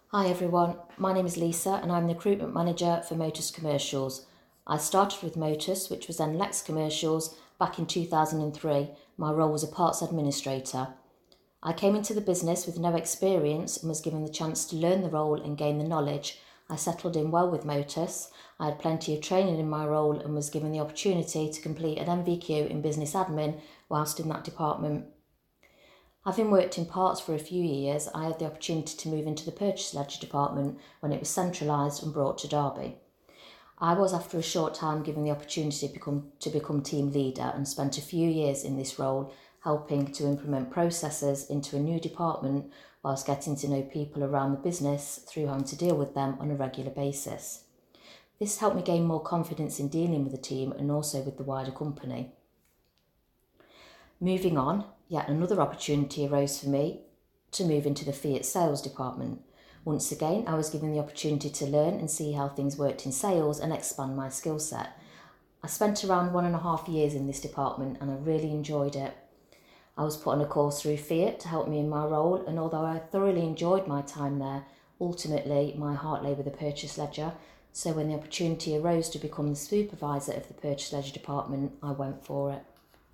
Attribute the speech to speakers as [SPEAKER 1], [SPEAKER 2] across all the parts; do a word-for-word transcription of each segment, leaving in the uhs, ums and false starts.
[SPEAKER 1] Hi everyone, my name is Lisa and I'm the recruitment manager for Motus Commercials. I started with Motus, which was then Lex Commercials, back in two thousand three. My role was a parts administrator. I came into the business with no experience and was given the chance to learn the role and gain the knowledge. I settled in well with Motus. I had plenty of training in my role and was given the opportunity to complete an M V Q in business admin whilst in that department. Having worked in parts for a few years, I had the opportunity to move into the purchase ledger department when it was centralised and brought to Derby. I was, after a short time, given the opportunity to become, to become team leader and spent a few years in this role, helping to implement processes into a new department whilst getting to know people around the business through having to deal with them on a regular basis. This helped me gain more confidence in dealing with the team and also with the wider company. Moving on, yet another opportunity arose for me to move into the Fiat sales department. Once again, I was given the opportunity to learn and see how things worked in sales and expand my skill set. I spent around one and a half years in this department and I really enjoyed it. I was put on a course through Fiat to help me in my role, and although I thoroughly enjoyed my time there, ultimately my heart lay with the purchase ledger. So when the opportunity arose to become the supervisor of the purchase ledger department, I went for it.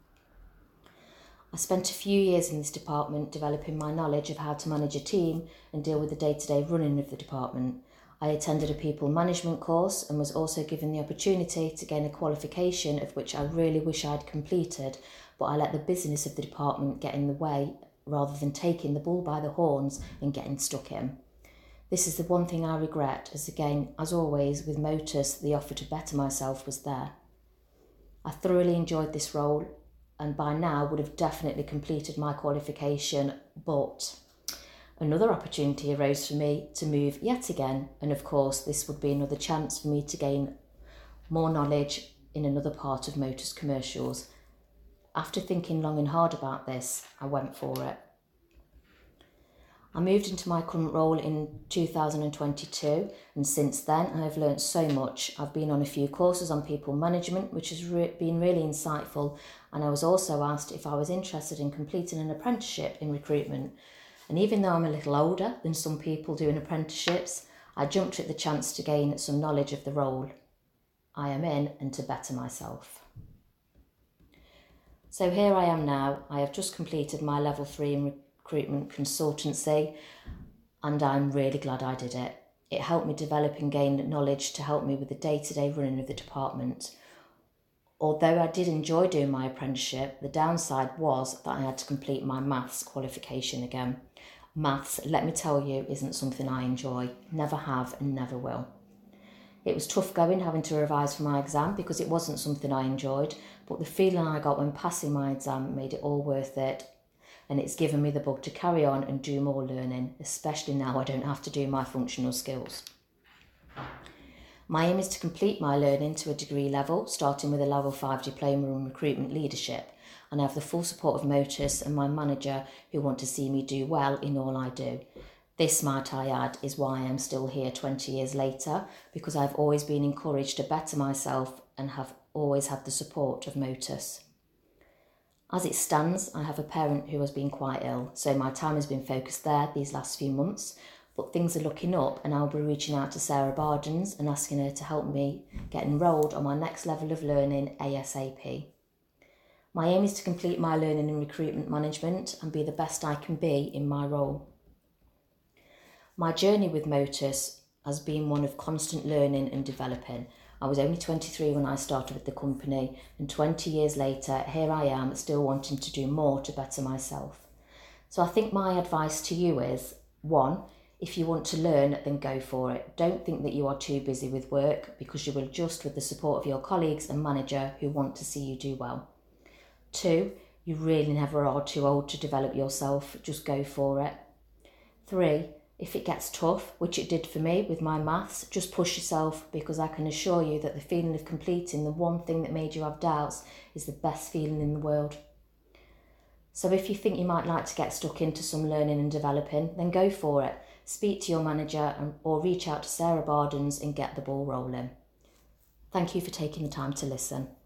[SPEAKER 1] I spent a few years in this department developing my knowledge of how to manage a team and deal with the day-to-day running of the department. I attended a people management course and was also given the opportunity to gain a qualification of which I really wish I'd completed, but I let the business of the department get in the way rather than taking the bull by the horns and getting stuck in. This is the one thing I regret, as again, as always, with Motus, the offer to better myself was there. I thoroughly enjoyed this role and by now would have definitely completed my qualification, but another opportunity arose for me to move yet again, and of course this would be another chance for me to gain more knowledge in another part of Motus Commercials. After thinking long and hard about this, I went for it. I moved into my current role in two thousand twenty-two, and since then I have learnt so much. I've been on a few courses on people management, which has re- been really insightful, and I was also asked if I was interested in completing an apprenticeship in recruitment. And even though I'm a little older than some people doing apprenticeships, I jumped at the chance to gain some knowledge of the role I am in and to better myself. So here I am now. I have just completed my level three in recruitment consultancy, and I'm really glad I did it. It helped me develop and gain knowledge to help me with the day-to-day running of the department. Although I did enjoy doing my apprenticeship, the downside was that I had to complete my maths qualification again. Maths, let me tell you, isn't something I enjoy, never have and never will. It was tough going having to revise for my exam because it wasn't something I enjoyed, but the feeling I got when passing my exam made it all worth it. And it's given me the bug to carry on and do more learning, especially now I don't have to do my functional skills. My aim is to complete my learning to a degree level, starting with a level five diploma in recruitment leadership, and I have the full support of Motus and my manager who want to see me do well in all I do. This, might I add, is why I am still here twenty years later, because I've always been encouraged to better myself and have always had the support of Motus. As it stands, I have a parent who has been quite ill, so my time has been focused there these last few months, but things are looking up and I'll be reaching out to Sarah Bardens and asking her to help me get enrolled on my next level of learning ASAP. My aim is to complete my learning in recruitment management and be the best I can be in my role. My journey with Motus has been one of constant learning and developing. I was only twenty-three when I started with the company, and twenty years later, here I am still wanting to do more to better myself. So I think my advice to you is, one, if you want to learn, then go for it. Don't think that you are too busy with work, because you will adjust with the support of your colleagues and manager who want to see you do well. Two, you really never are too old to develop yourself, just go for it. Three, if it gets tough, which it did for me with my maths, just push yourself, because I can assure you that the feeling of completing the one thing that made you have doubts is the best feeling in the world. So if you think you might like to get stuck into some learning and developing, then go for it. Speak to your manager and, or reach out to Sarah Bardens and get the ball rolling. Thank you for taking the time to listen.